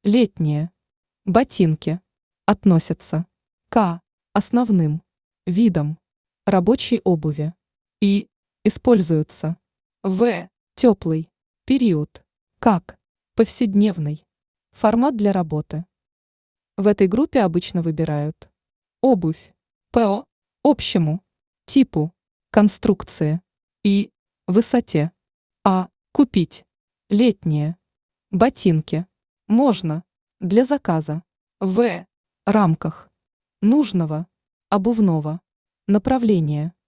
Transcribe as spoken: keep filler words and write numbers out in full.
летние. Ботинки относятся к основным видам рабочей обуви и используются в теплый период как повседневный формат для работы. В этой группе обычно выбирают обувь по общему типу конструкции и высоте, а купить летние ботинки можно для заказа в рамках нужного обувного направления.